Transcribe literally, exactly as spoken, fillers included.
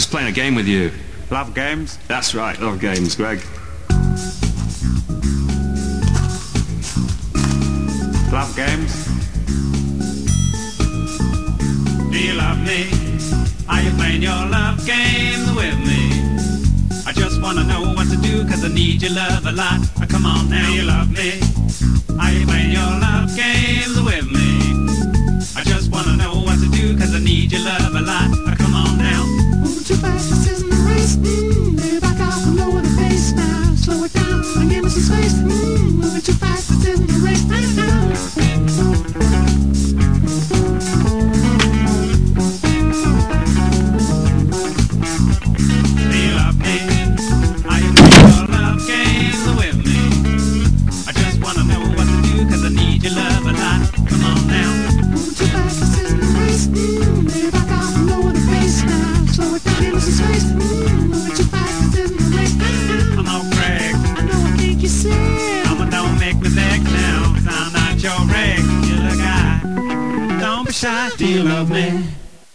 just playing a game with you. Love games? That's right, love games, Greg. Love games? Do you love me? Are you playing your love games with me? I just wanna know what to do, cause I need your love a lot. Oh, come on now, you love me. Are you playing your love games with me? I just wanna know what to do, cause I need your love a lot. Oh, come on now. Moving too fast, this isn't a race. Mm, baby, back off and lower the pace now. Slow it down and give me some space. Mm, moving too fast, this isn't a race. Now, now. Do you love me?